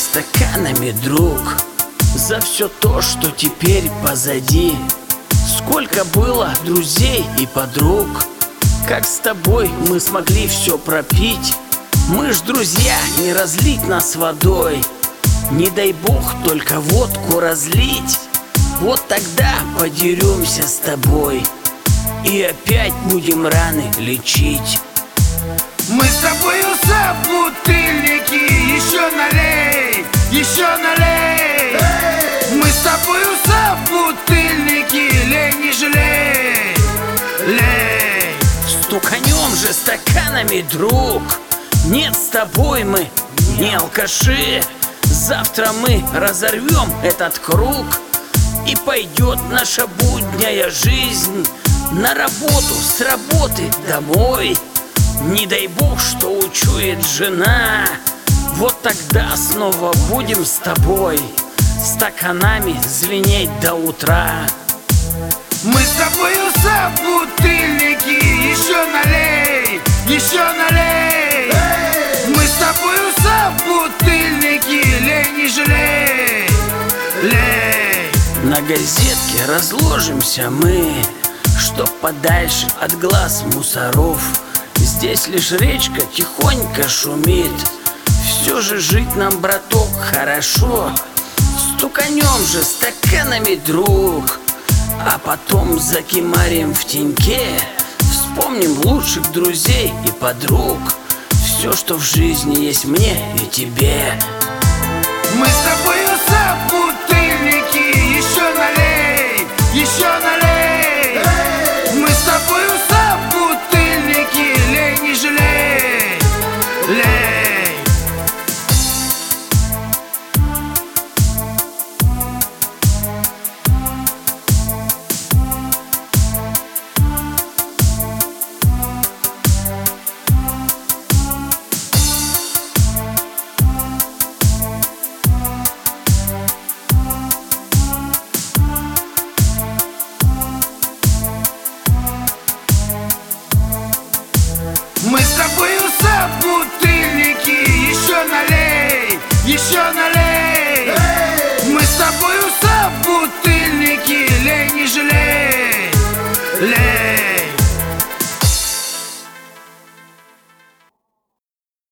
стаканами, друг, за все то, что теперь позади. Сколько было друзей и подруг, как с тобой мы смогли все пропить. Мы ж друзья, не разлить нас водой, не дай бог только водку разлить. Вот тогда подеремся с тобой и опять будем раны лечить. Мы с тобою собутыльники, еще налей, еще налей. Мы с тобою собутыльники, лей, не жалей, лей. Стуканем же стаканами, друг, нет, с тобой мы не алкаши. Завтра мы разорвем этот круг, и пойдет наша будняя жизнь на работу, с работы домой. Не дай бог, что учует жена, вот тогда снова будем с тобой стаканами звенеть до утра. Мы с тобою собутыльники, еще налей, еще налей. Мы с тобою собутыльники, лей, не жалей, лей. На газетке разложимся мы, чтоб подальше от глаз мусоров. Здесь лишь речка тихонько шумит, все же жить нам, браток, хорошо. Стуканем же стаканами, друг, а потом закимарим в теньке. Вспомним лучших друзей и подруг, все, что в жизни есть мне и тебе.